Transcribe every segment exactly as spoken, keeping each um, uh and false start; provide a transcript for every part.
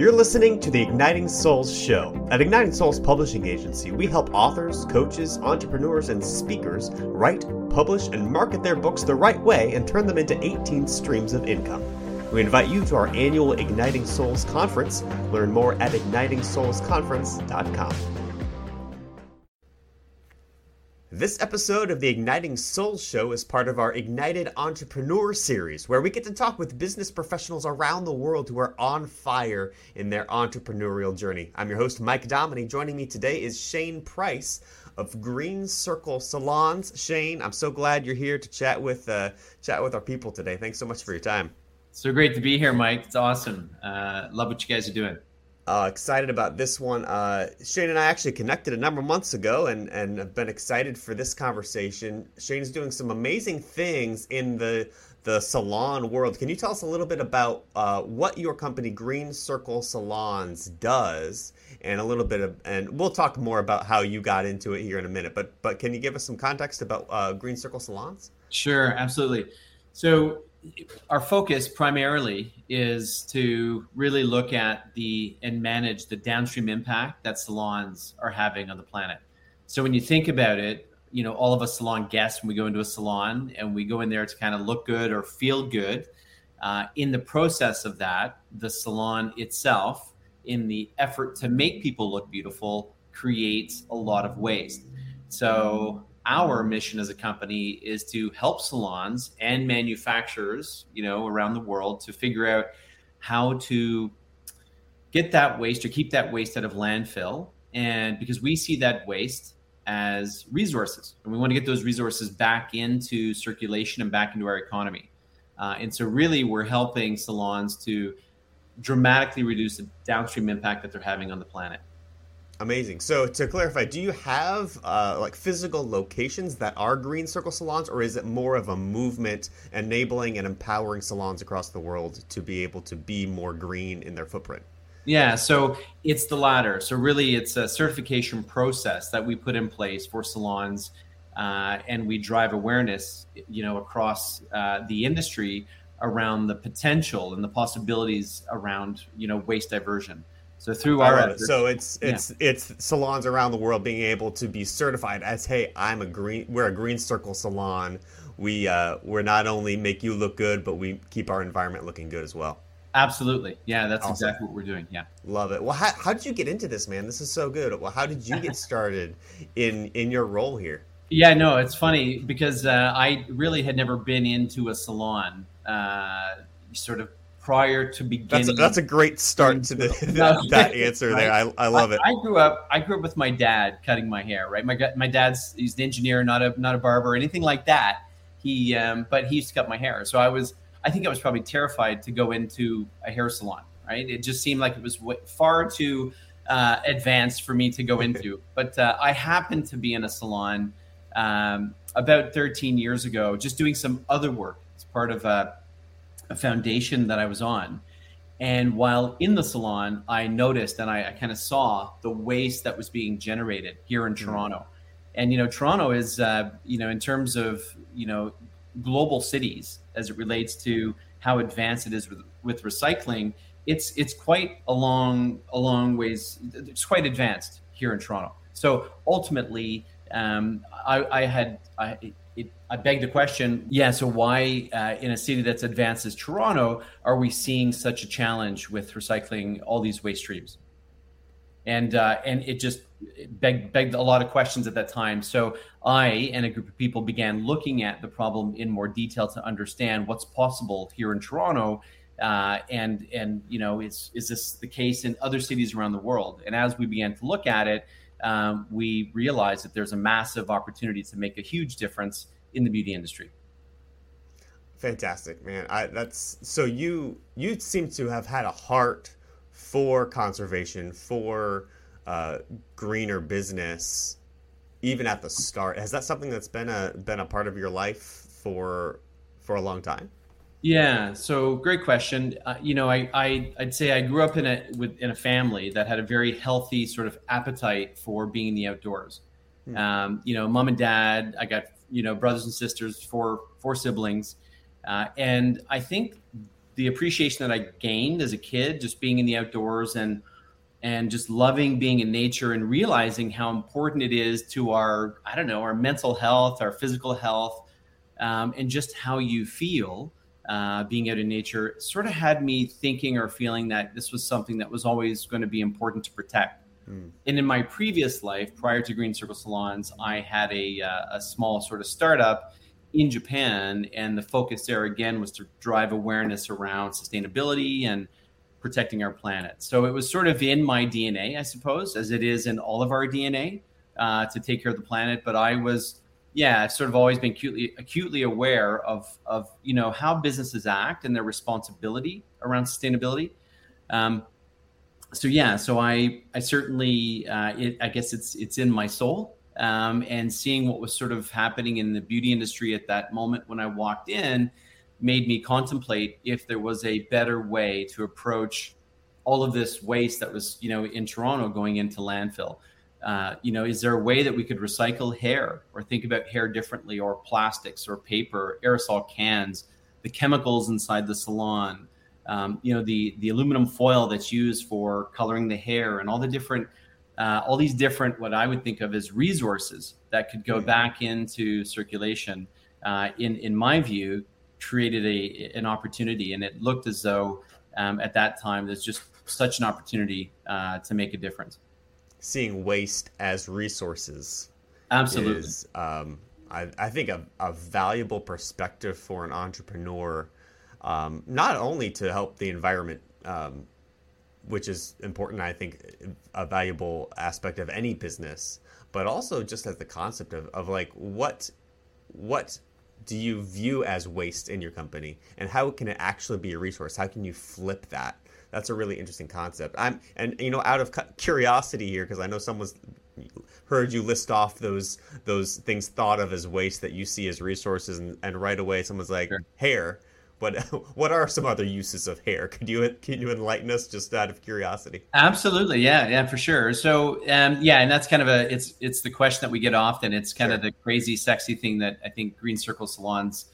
You're listening to the Igniting Souls Show. At Igniting Souls Publishing Agency, we help authors, coaches, entrepreneurs, and speakers write, publish, and market their books the right way and turn them into eighteen streams of income. We invite you to our annual Igniting Souls Conference. Learn more at igniting souls conference dot com. This episode of the Igniting Souls Show is part of our Ignited Entrepreneur Series, where we get to talk with business professionals around the world who are on fire in their entrepreneurial journey. I'm your host, Mike Dominy. Joining me today is Shane Price of Green Circle Salons. Shane, I'm so glad you're here to chat with uh, chat with our people today. Thanks so much for your time. So great to be here, Mike. It's awesome. Uh, love what you guys are doing. Uh, excited about this one. Uh, Shane and I actually connected a number of months ago and, and have been excited for this conversation. Shane's doing some amazing things in the the salon world. Can you tell us a little bit about uh, what your company, Green Circle Salons, does, and a little bit of, and we'll talk more about how you got into it here in a minute. But but can you give us some context about uh, Green Circle Salons? Sure, absolutely. So our focus primarily is to really look at the and manage the downstream impact that salons are having on the planet. So when you think about it, you know, all of us salon guests, when we go into a salon and we go in there to kind of look good or feel good, uh, in the process of that, the salon itself, in the effort to make people look beautiful, creates a lot of waste. So our mission as a company is to help salons and manufacturers, you know, around the world to figure out how to get that waste or keep that waste out of landfill. And because we see that waste as resources, and we want to get those resources back into circulation and back into our economy. Uh, and so really we're helping salons to dramatically reduce the downstream impact that they're having on the planet. Amazing. So to clarify, do you have uh, like physical locations that are Green Circle Salons, or is it more of a movement enabling and empowering salons across the world to be able to be more green in their footprint? Yeah, so it's the latter. So really it's a certification process that we put in place for salons, uh, and we drive awareness, you know, across uh, the industry around the potential and the possibilities around, you know, waste diversion. So through our efforts, so it's it's yeah. it's salons around the world being able to be certified as, hey, I'm a green we're a Green Circle salon. We uh, we're not only make you look good, but we keep our environment looking good as well. Absolutely, yeah, that's awesome. Exactly what we're doing. Yeah, love it. Well, how how did you get into this, man? This is so good. Well, how did you get started in in your role here? Yeah, no, it's funny because uh, I really had never been into a salon, uh, sort of. Prior to beginning, that's a, that's a great start to the, that, that answer right? there. I, I love I, it. I grew up. I grew up with my dad cutting my hair. Right, my my dad's he's an engineer, not a not a barber or anything like that. He, um, but he used to cut my hair. So I was, I think I was probably terrified to go into a hair salon. Right, it just seemed like it was far too uh, advanced for me to go into. But uh, I happened to be in a salon um, about thirteen years ago, just doing some other work as part of a. a foundation that I was on. And while in the salon, I noticed and I, I kind of saw the waste that was being generated here in Toronto. Mm-hmm. And, you know, Toronto is, uh, you know, in terms of, you know, global cities as it relates to how advanced it is with, with recycling, it's it's quite a long, a long ways, it's quite advanced here in Toronto. So ultimately, um, I, I had, I, It, I beg the question, yeah, so why uh, in a city that's advanced as Toronto are we seeing such a challenge with recycling all these waste streams? And uh, and it just begged, begged a lot of questions at that time. So I and a group of people began looking at the problem in more detail to understand what's possible here in Toronto. Uh, and, and you know, is, is this the case in other cities around the world? And as we began to look at it, Um, we realized that there's a massive opportunity to make a huge difference in the beauty industry. Fantastic, man. I, that's so you you seem to have had a heart for conservation, for uh, greener business, even at the start. Has that something that's been a been a part of your life for for a long time? Yeah, so great question. Uh, you know, I, I I'd say I grew up in a with in a family that had a very healthy sort of appetite for being in the outdoors. Hmm. Um, you know, mom and dad. I got you know brothers and sisters, four four siblings, uh, and I think the appreciation that I gained as a kid, just being in the outdoors and and just loving being in nature and realizing how important it is to our, I don't know, our mental health, our physical health, um, and just how you feel uh, being out in nature sort of had me thinking or feeling that this was something that was always going to be important to protect. Mm. And in my previous life, prior to Green Circle Salons, I had a, uh, a small sort of startup in Japan, and the focus there again was to drive awareness around sustainability and protecting our planet. So it was sort of in my D N A, I suppose, as it is in all of our D N A, uh, to take care of the planet. But I was, yeah, I've sort of always been acutely, acutely aware of, of, you know, how businesses act and their responsibility around sustainability. Um, so yeah, so I, I certainly, uh, it, I guess it's, it's in my soul. Um, and seeing what was sort of happening in the beauty industry at that moment when I walked in made me contemplate if there was a better way to approach all of this waste that was, you know, in Toronto going into landfill. Uh, you know, is there a way that we could recycle hair or think about hair differently, or plastics or paper, aerosol cans, the chemicals inside the salon, um, you know, the, the aluminum foil that's used for coloring the hair, and all the different Uh, all these different, what I would think of as resources that could go back into circulation, uh, in, in my view, created a an opportunity. And it looked as though um, at that time, there's just such an opportunity uh, to make a difference. Seeing waste as resources. Absolutely. Is, um, I, I think, a, a valuable perspective for an entrepreneur, um, not only to help the environment, um, which is important, I think, a valuable aspect of any business, but also just as the concept of, of like, what what do you view as waste in your company, and how can it actually be a resource? How can you flip that? That's a really interesting concept. I'm and you know, out of curiosity here, because I know someone's heard you list off those those things thought of as waste that you see as resources, and, and right away someone's like, sure. Hair. What what are some other uses of hair? Could you can you enlighten us, just out of curiosity? Absolutely, yeah, yeah, for sure. So, um, yeah, and that's kind of a it's it's the question that we get often. It's kind sure. of the crazy, sexy thing that I think Green Circle Salons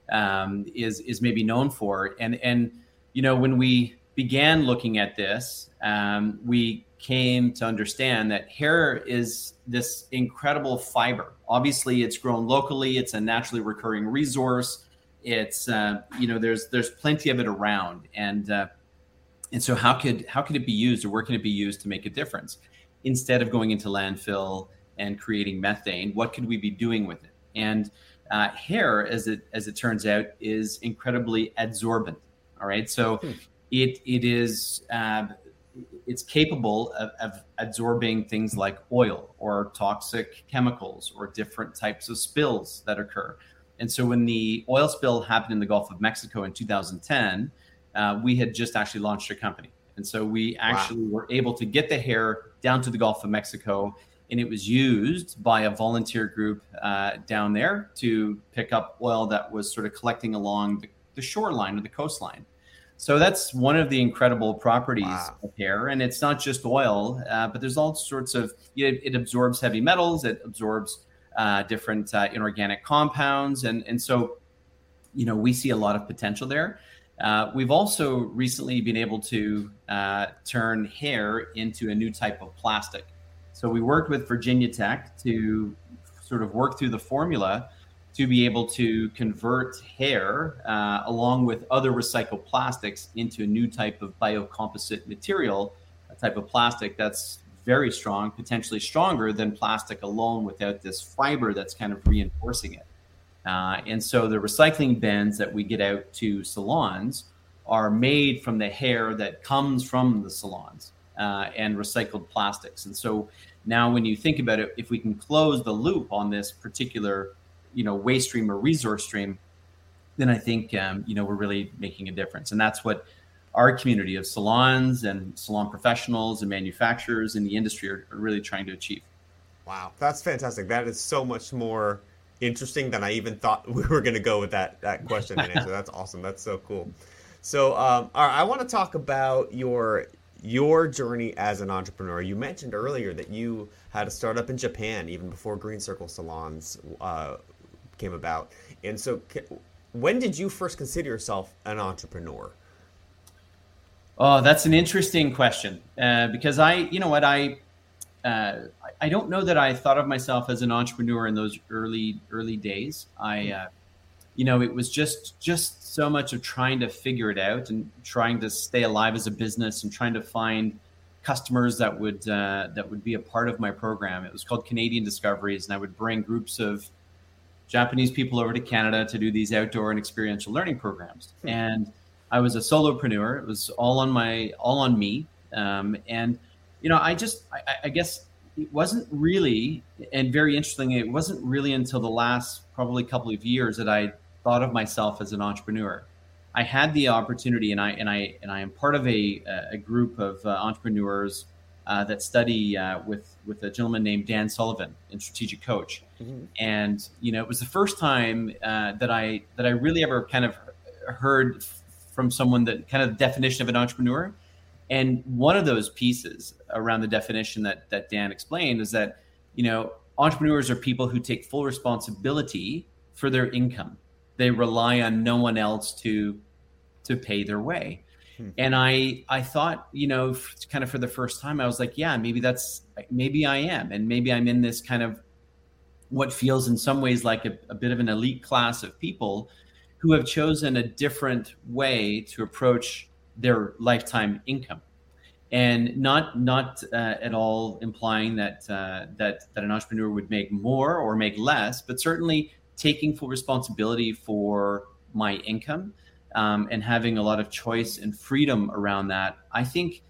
um, is is maybe known for. And and you know, when we began looking at this, um, we came to understand that hair is this incredible fiber. Obviously, it's grown locally. It's a naturally recurring resource. It's uh, you know, there's there's plenty of it around, and uh, and so how could how could it be used, or where can it be used to make a difference? Instead of going into landfill and creating methane, what could we be doing with it? And uh, hair, as it as it turns out, is incredibly adsorbent. All right, so hmm. it it is uh, it's capable of, of absorbing things like oil or toxic chemicals or different types of spills that occur. And so when the oil spill happened in the Gulf of Mexico in two thousand ten, uh, we had just actually launched a company. And so we actually wow. were able to get the hair down to the Gulf of Mexico, and it was used by a volunteer group uh, down there to pick up oil that was sort of collecting along the, the shoreline or the coastline. So that's one of the incredible properties wow. of hair. And it's not just oil, uh, but there's all sorts of, it, it absorbs heavy metals, it absorbs Uh, different uh, inorganic compounds. And, and so, you know, we see a lot of potential there. Uh, we've also recently been able to uh, turn hair into a new type of plastic. So we worked with Virginia Tech to sort of work through the formula to be able to convert hair uh, along with other recycled plastics into a new type of biocomposite material, a type of plastic that's very strong, potentially stronger than plastic alone without this fiber that's kind of reinforcing it. Uh, and so the recycling bins that we get out to salons are made from the hair that comes from the salons uh, and recycled plastics. And so now when you think about it, if we can close the loop on this particular, you know, waste stream or resource stream, then I think, um, you know, we're really making a difference. And that's what our community of salons and salon professionals and manufacturers in the industry are, are really trying to achieve. Wow, that's fantastic. That is so much more interesting than I even thought we were going to go with that that question and answer. That's awesome. That's so cool. So, um, all right, I want to talk about your your journey as an entrepreneur. You mentioned earlier that you had a startup in Japan even before Green Circle Salons uh, came about. And so, when did you first consider yourself an entrepreneur? Oh, that's an interesting question uh, because I, you know what, I, uh, I don't know that I thought of myself as an entrepreneur in those early early days. I, uh, you know, it was just just so much of trying to figure it out and trying to stay alive as a business and trying to find customers that would uh, that would be a part of my program. It was called Canadian Discoveries, and I would bring groups of Japanese people over to Canada to do these outdoor and experiential learning programs. Hmm. And I was a solopreneur. It was all on my, all on me. Um, and, you know, I just, I, I guess it wasn't really, and very interestingly, it wasn't really until the last probably couple of years that I thought of myself as an entrepreneur. I had the opportunity, and I, and I, and I am part of a, a group of uh, entrepreneurs uh, that study uh, with, with a gentleman named Dan Sullivan in Strategic Coach. Mm-hmm. And, you know, it was the first time uh, that I, that I really ever kind of heard from someone that kind of the definition of an entrepreneur. And one of those pieces around the definition that that Dan explained is that, you know, entrepreneurs are people who take full responsibility for their income. They rely on no one else to to pay their way. Hmm. And I I thought, you know, kind of for the first time, I was like, yeah, maybe that's, maybe I am. And maybe I'm in this kind of what feels in some ways like a, a bit of an elite class of people who have chosen a different way to approach their lifetime income, and not not uh, at all implying that uh, that that an entrepreneur would make more or make less, but certainly taking full responsibility for my income um, and having a lot of choice and freedom around that, I think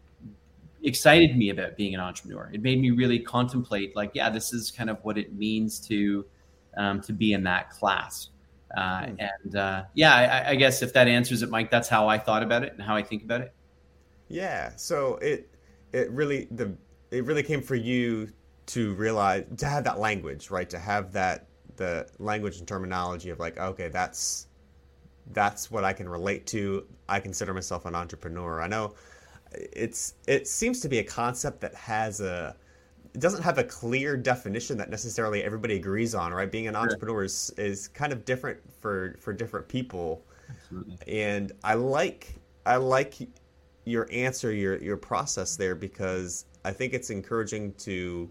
excited me about being an entrepreneur. It made me really contemplate, like, yeah, this is kind of what it means to um, to be in that class. Uh, and uh, yeah, I, I guess if that answers it, Mike, that's how I thought about it and how I think about it. Yeah. So it it really the it really came for you to realize, to have that language, right? To have that the language and terminology of like, okay, that's that's what I can relate to. I consider myself an entrepreneur. I know it's it seems to be a concept that has a it doesn't have a clear definition that necessarily everybody agrees on, right? Being an entrepreneur is, is kind of different for, for different people. Absolutely. And I like I like your answer, your your process there, because I think it's encouraging to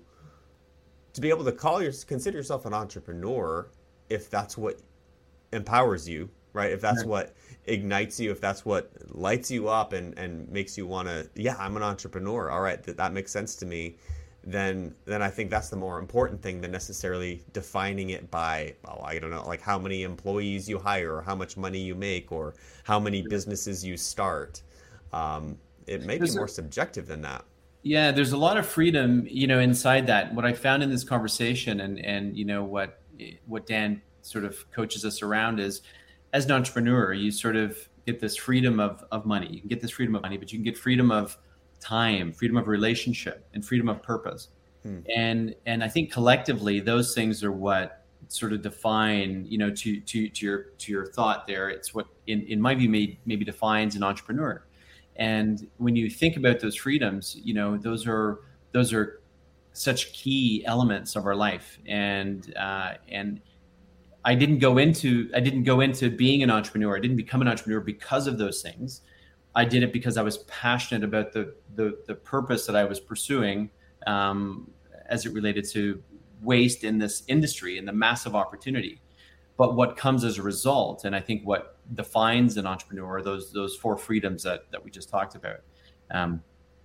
to be able to call your consider yourself an entrepreneur if that's what empowers you, right? If that's right. what ignites you, if that's what lights you up and, and makes you want to, yeah, I'm an entrepreneur. All right, that, that makes sense to me. Then, then I think that's the more important thing than necessarily defining it by, well, I don't know, like how many employees you hire or how much money you make or how many businesses you start. Um, it may be more subjective than that. Yeah, there's a lot of freedom, you know, inside that. What I found in this conversation and, and you know, what what Dan sort of coaches us around is, as an entrepreneur, you sort of get this freedom of, of money. You can get this freedom of money, but you can get freedom of time, freedom of relationship, and freedom of purpose. Hmm. And and I think collectively, those things are what sort of define, you know, to to to your to your thought there. It's what, in, in my view, may, maybe defines an entrepreneur. And when you think about those freedoms, you know, those are those are such key elements of our life. And uh, and I didn't go into I didn't go into being an entrepreneur. I didn't become an entrepreneur because of those things. I did it because I was passionate about the the, the purpose that I was pursuing um, as it related to waste in this industry and the massive opportunity. But what comes as a result, and I think what defines an entrepreneur, are those those four freedoms that, that we just talked about. Um,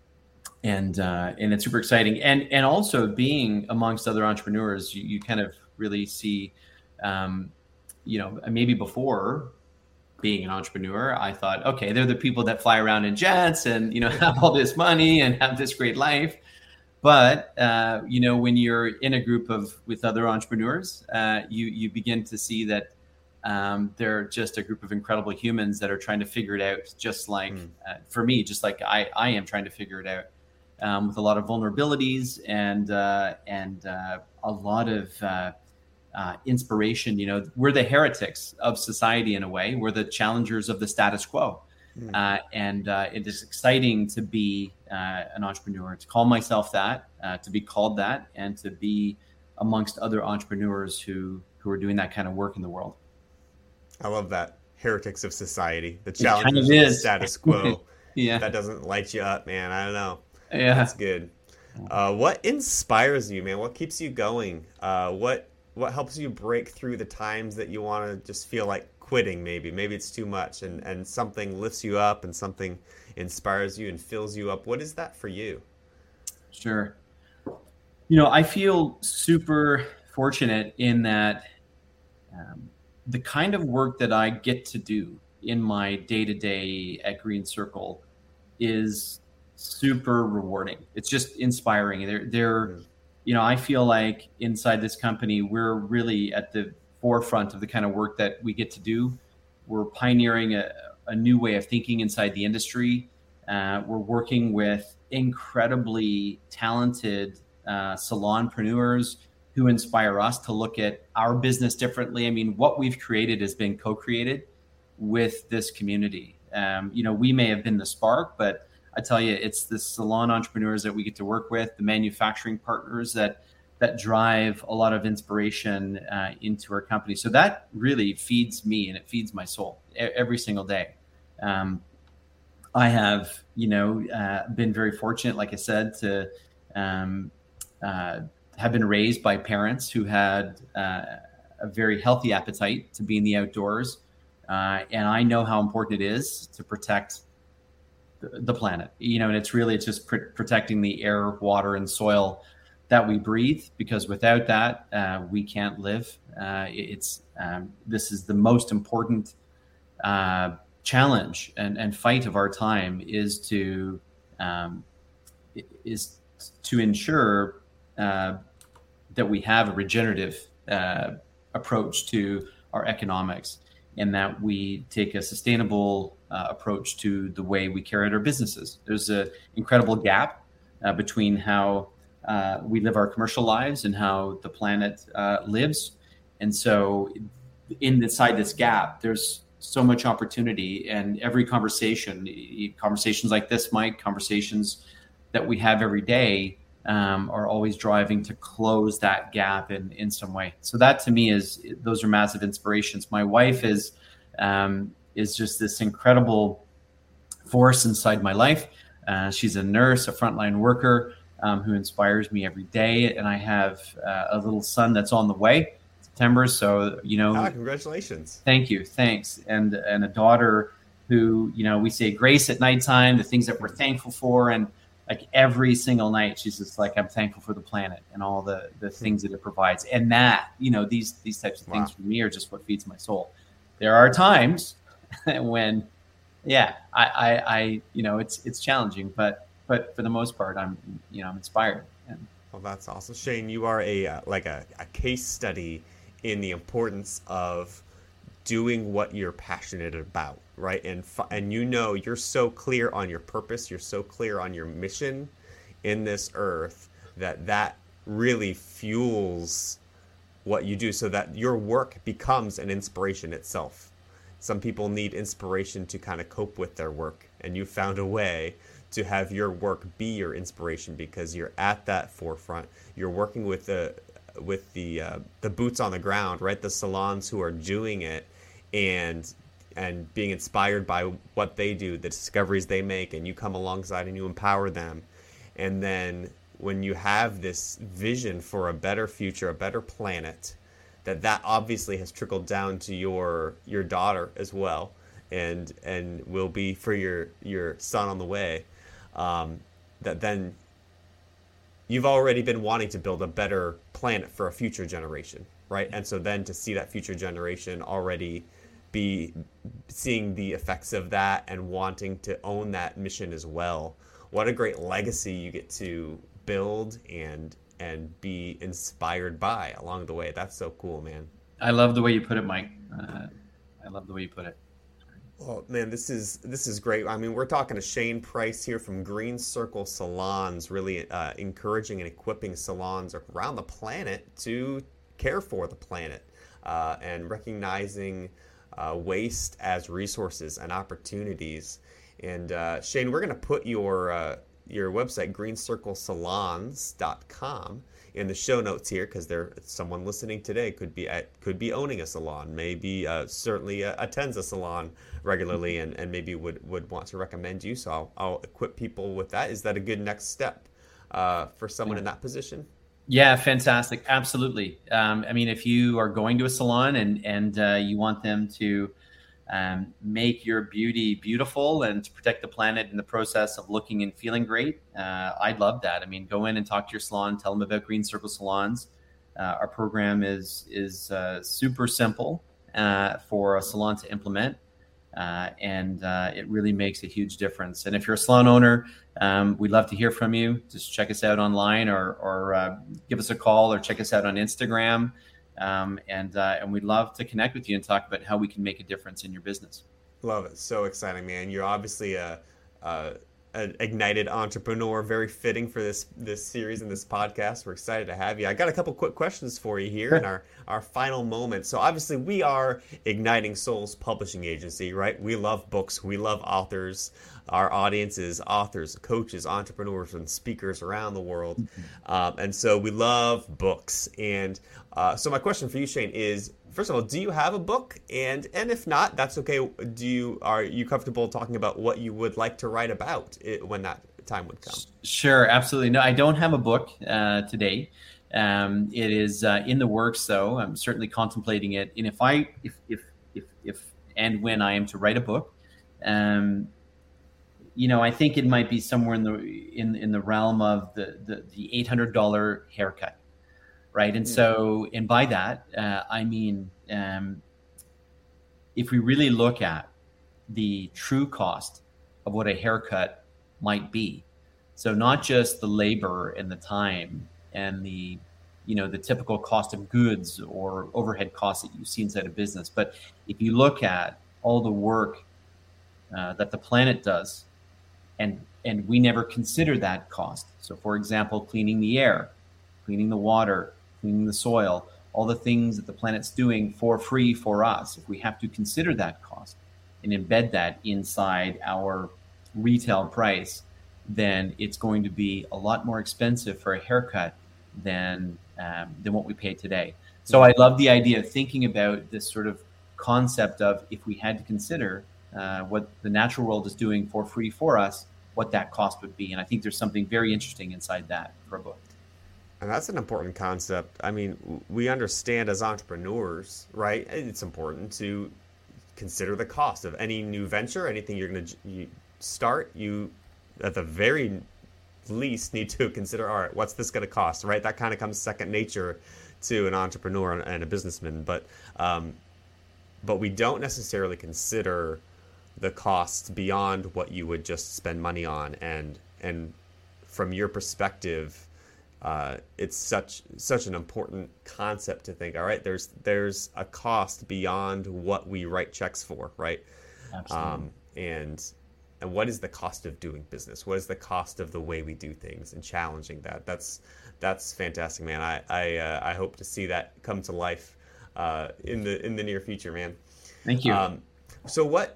and uh, and it's super exciting. And and also being amongst other entrepreneurs, you, you kind of really see, um, you know, maybe before being an entrepreneur, I thought, okay, they're the people that fly around in jets and, you know, have all this money and have this great life. But, uh, you know, when you're in a group of with other entrepreneurs, uh, you, you begin to see that um, they're just a group of incredible humans that are trying to figure it out, just like, mm. uh, for me, just like I, I am trying to figure it out, um, with a lot of vulnerabilities and, uh, and uh, a lot of uh, uh, inspiration. You know, we're the heretics of society in a way. We're the challengers of the status quo. Mm. Uh, and uh, it is exciting to be uh, an entrepreneur, to call myself that, uh, to be called that, and to be amongst other entrepreneurs who, who are doing that kind of work in the world. I love that. Heretics of society, the challengers kind of of the status quo. Yeah. That doesn't light you up, man. I don't know. Yeah. That's good. Uh, what inspires you, man? What keeps you going? Uh, what what helps you break through the times that you want to just feel like quitting? Maybe maybe it's too much, and and something lifts you up, and something inspires you and fills you up. What is that for you? Sure. You know, I feel super fortunate in that um, the kind of work that I get to do in my day to day at Green Circle is super rewarding. It's just inspiring. They're, they're, Mm. you know, I feel like inside this company, we're really at the forefront of the kind of work that we get to do. We're pioneering a, a new way of thinking inside the industry. Uh, we're working with incredibly talented uh, salonpreneurs who inspire us to look at our business differently. I mean, what we've created has been co-created with this community. Um, you know, we may have been the spark, but I tell you, it's the salon entrepreneurs that we get to work with, the manufacturing partners that that drive a lot of inspiration uh, into our company. So that really feeds me and it feeds my soul every single day. Um, I have, you know, uh, been very fortunate, like I said, to um, uh, have been raised by parents who had uh, a very healthy appetite to be in the outdoors. Uh, and I know how important it is to protect the, the planet, you know, and it's really, it's just pr- protecting the air, water, and soil that we breathe, because without that, uh, we can't live. Uh, it's, um, this is the most important uh, challenge and, and fight of our time is to, um, is to ensure uh, that we have a regenerative uh, approach to our economics, and that we take a sustainable uh, approach to the way we carry out our businesses. There's an incredible gap uh, between how uh, we live our commercial lives and how the planet uh, lives. And so inside this gap, there's so much opportunity, and every conversation, conversations like this, Mike, conversations that we have every day um, are always driving to close that gap in, in some way. So that to me is, those are massive inspirations. My wife is, um, is just this incredible force inside my life. Uh, she's a nurse, a frontline worker um, who inspires me every day. And I have uh, a little son that's on the way, September. So, you know, Ah, congratulations. Thank you. Thanks. And, and a daughter who, you know, we say grace at nighttime, the things that we're thankful for. And like every single night, she's just like, I'm thankful for the planet and all the, the things that it provides. And that, you know, these, these types of Wow. things for me are just what feeds my soul. There are times when, yeah, I, I, I, you know, it's, it's challenging, but, but for the most part, I'm, you know, I'm inspired. And, Well, that's awesome. Shane, you are a uh, like a, a case study in the importance of doing what you're passionate about, right? And and you know, you're so clear on your purpose, you're so clear on your mission in this earth that that really fuels what you do, so that your work becomes an inspiration itself. Some people need inspiration to kind of cope with their work, and you found a way to have your work be your inspiration because you're at that forefront. You're working with the with the uh, the boots on the ground, right? The salons who are doing it, and and being inspired by what they do, the discoveries they make, and you come alongside and you empower them. And then when you have this vision for a better future, a better planet, that that obviously has trickled down to your your daughter as well, and and will be for your your son on the way. Um, that then you've already been wanting to build a better planet for a future generation, right? And so then to see that future generation already be seeing the effects of that and wanting to own that mission as well, what a great legacy you get to build and and be inspired by along the way. That's so cool, man. I love the way you put it, Mike. Uh, I love the way you put it. Well, man, this is this is great. I mean, we're talking to Shane Price here from Green Circle Salons, really uh, encouraging and equipping salons around the planet to care for the planet uh, and recognizing uh, waste as resources and opportunities. And uh, Shane, we're going to put your uh, your website, green circle salons dot com, in the show notes here, because there someone listening today could be at, could be owning a salon, maybe uh, certainly uh, attends a salon regularly, and, and maybe would, would want to recommend you. So I'll, I'll equip people with that. Is that a good next step uh, for someone Yeah. in that position? Yeah, fantastic. Absolutely. Um, I mean, if you are going to a salon and, and uh, you want them to um, make your beauty beautiful and to protect the planet in the process of looking and feeling great, uh, I'd love that. I mean, go in and talk to your salon, tell them about Green Circle Salons. Uh, our program is, is uh, super simple uh, for a salon to implement. Uh, and uh, it really makes a huge difference. And if you're a salon owner, um, we'd love to hear from you. Just check us out online, or, or uh, give us a call, or check us out on Instagram. Um, and uh, and we'd love to connect with you and talk about how we can make a difference in your business. Love it. So exciting, man. You're obviously a, a an ignited entrepreneur, very fitting for this this series and this podcast. We're excited to have you. I got a couple quick questions for you here in our, our final moment. So obviously we are Igniting Souls Publishing Agency, right? We love books. We love authors. Our audience is authors, coaches, entrepreneurs, and speakers around the world. Mm-hmm. Um, and so we love books. And uh, so my question for you, Shane, is, first of all, do you have a book? And and if not, that's okay. Do you are you comfortable talking about what you would like to write about it, when that time would come? Sure, absolutely. No, I don't have a book uh, today. Um, it is uh, in the works, though. I'm certainly contemplating it. And if I, if if if if and when I am to write a book, um, you know, I think it might be somewhere in the in in the realm of the the, the eight hundred dollars haircut. Right. And so, and by that, uh, I mean, um, if we really look at the true cost of what a haircut might be, so not just the labor and the time and the, you know, the typical cost of goods or overhead costs that you see inside a business, but if you look at all the work uh, that the planet does, and and we never consider that cost. So, for example, cleaning the air, cleaning the water, cleaning the soil, all the things that the planet's doing for free for us. If we have to consider that cost and embed that inside our retail price, then it's going to be a lot more expensive for a haircut than um, than what we pay today. So I love the idea of thinking about this sort of concept of, if we had to consider uh, what the natural world is doing for free for us, what that cost would be. And I think there's something very interesting inside that for a book. And that's an important concept. I mean, we understand as entrepreneurs, right? It's important to consider the cost of any new venture, anything you're going to start. You, at the very least, need to consider, all right, what's this going to cost, right? That kind of comes second nature to an entrepreneur and a businessman. But, um, but we don't necessarily consider the costs beyond what you would just spend money on. And and from your perspective, Uh, it's such such an important concept to think, all right, there's there's a cost beyond what we write checks for, right? Absolutely. Um, and and what is the cost of doing business? What is the cost of the way we do things, and challenging that? That's that's fantastic, man. I I, uh, I hope to see that come to life uh, in the in the near future, man. Thank you. Um, so what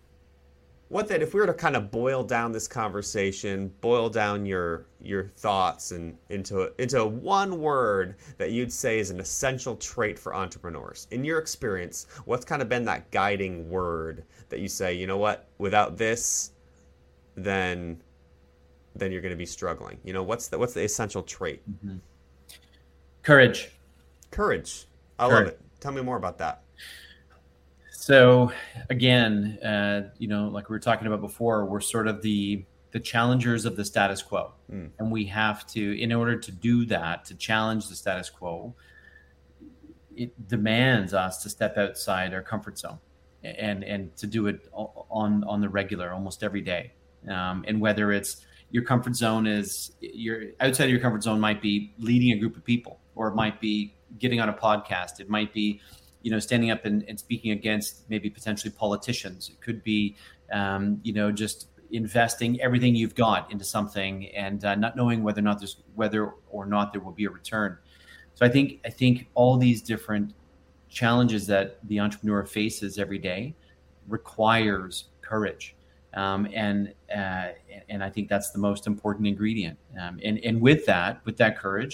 what then, if we were to kind of boil down this conversation, boil down your your thoughts and into into one word that you'd say is an essential trait for entrepreneurs, in your experience, what's kind of been that guiding word that you say, you know what, without this, then then you're going to be struggling? You know, what's the what's the essential trait? Mm-hmm. Courage. Courage. I Courage. love it. Tell me more about that. So again, uh, you know, like we were talking about before, we're sort of the the challengers of the status quo, mm. and we have to, in order to do that, to challenge the status quo, it demands us to step outside our comfort zone, and and to do it on on the regular, almost every day. Um, and whether it's your comfort zone is your outside of your comfort zone might be leading a group of people, or it might be getting on a podcast. It might be, you know, standing up and, and speaking against maybe potentially politicians. It could be, um, you know, just investing everything you've got into something and uh, not knowing whether or not there's whether or not there will be a return. So I think I think all these different challenges that the entrepreneur faces every day requires courage, um, and uh, and I think that's the most important ingredient. Um, and and with that, with that courage,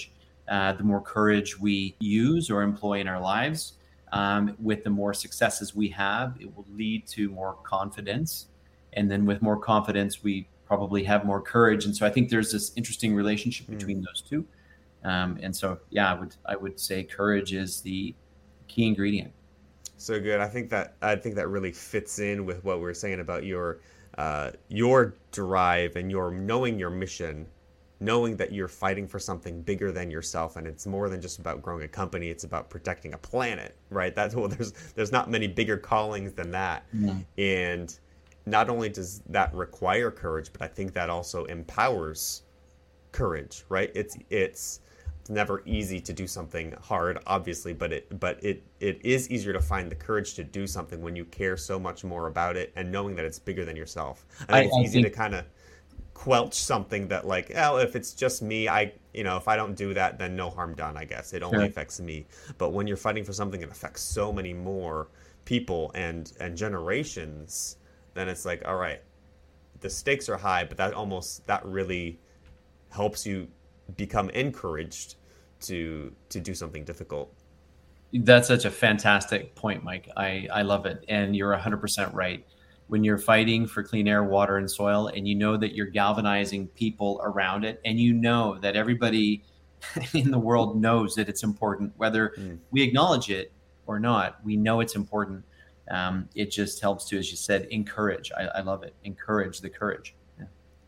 uh, the more courage we use or employ in our lives, um, with the more successes we have, it will lead to more confidence. And then with more confidence, we probably have more courage. And so I think there's this interesting relationship between mm. those two. Um, and so, yeah, I would I would say courage is the key ingredient. So good. I think that I think that really fits in with what we were saying about your uh, your drive and your knowing your mission, knowing that you're fighting for something bigger than yourself, and it's more than just about growing a company. It's about protecting a planet, right? That's well, there's there's not many bigger callings than that. Mm. And not only does that require courage, but I think that also empowers courage, right? It's it's never easy to do something hard, obviously, but it but it it is easier to find the courage to do something when you care so much more about it and knowing that it's bigger than yourself. I think I, it's I easy think... to kind of quelch something that like, oh, if it's just me, I you know, if I don't do that, then no harm done, I guess. It only sure. affects me. But when you're fighting for something that affects so many more people and and generations, then it's like, all right, the stakes are high, but that almost that really helps you become encouraged to to do something difficult. That's such a fantastic point, Mike. I, I love it. And you're one hundred percent right. When you're fighting for clean air, water, and soil, and you know that you're galvanizing people around it, and you know that everybody in the world knows that it's important, whether mm. we acknowledge it or not, we know it's important. Um, it just helps to, as you said, encourage. I, I love it. Encourage the courage. Yeah.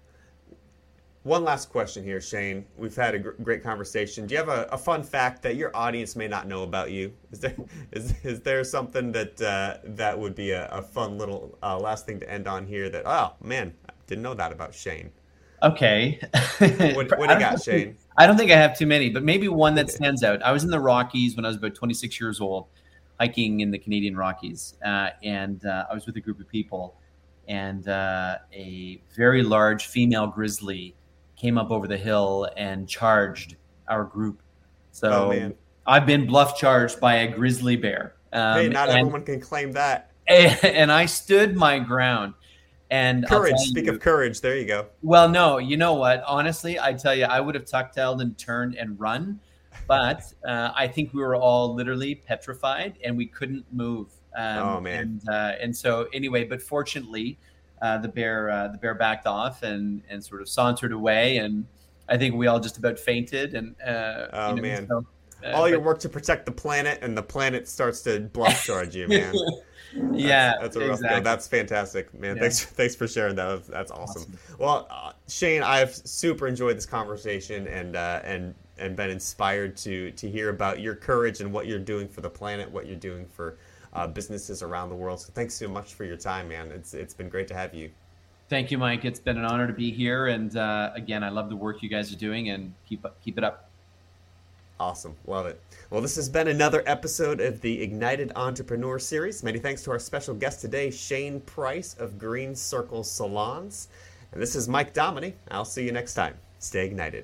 One last question here, Shane. We've had a gr- great conversation. Do you have a, a fun fact that your audience may not know about you? Is there is is there something that uh, that would be a, a fun little uh, last thing to end on here? That oh man, I didn't know that about Shane. Okay. what what do you got, Shane? I don't think I have too many, but maybe one that stands out. I was in the Rockies when I was about twenty-six years old, hiking in the Canadian Rockies, uh, and uh, I was with a group of people, and uh, a very large female grizzly came up over the hill and charged our group. So oh, man. I've been bluff charged by a grizzly bear. Um, hey, not and, everyone can claim that. And I stood my ground. And courage. Speak you, of courage. There you go. Well, no, you know what? Honestly, I tell you, I would have tuck-tailed and turned and run. But uh, I think we were all literally petrified and we couldn't move. Um, oh, man. And, uh, and so anyway, but fortunately, uh, the bear uh, the bear backed off and, and sort of sauntered away. And I think we all just about fainted. And uh, Oh, you know, man. So, uh, all but, your work to protect the planet and the planet starts to bluff charge you, man. That's, yeah, that's a rough exactly. go. That's fantastic, man. Yeah. Thanks, thanks for sharing that. That's awesome. awesome. Well, uh, Shane, I've super enjoyed this conversation and uh, and and been inspired to to hear about your courage and what you're doing for the planet, what you're doing for uh, businesses around the world. So thanks so much for your time, man. It's it's been great to have you. Thank you, Mike. It's been an honor to be here, and uh, again, I love the work you guys are doing, and keep up, keep it up. Awesome. Love it. Well, this has been another episode of the Ignited Entrepreneur Series. Many thanks to our special guest today, Shane Price of Green Circle Salons. And this is Mike Dominy. I'll see you next time. Stay ignited.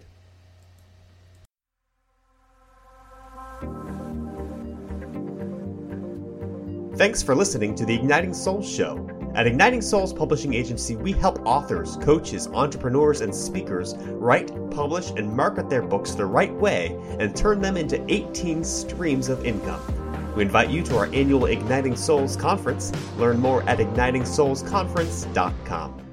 Thanks for listening to the Igniting Souls Show. At Igniting Souls Publishing Agency, we help authors, coaches, entrepreneurs, and speakers write, publish, and market their books the right way and turn them into eighteen streams of income. We invite you to our annual Igniting Souls Conference. Learn more at igniting souls conference dot com.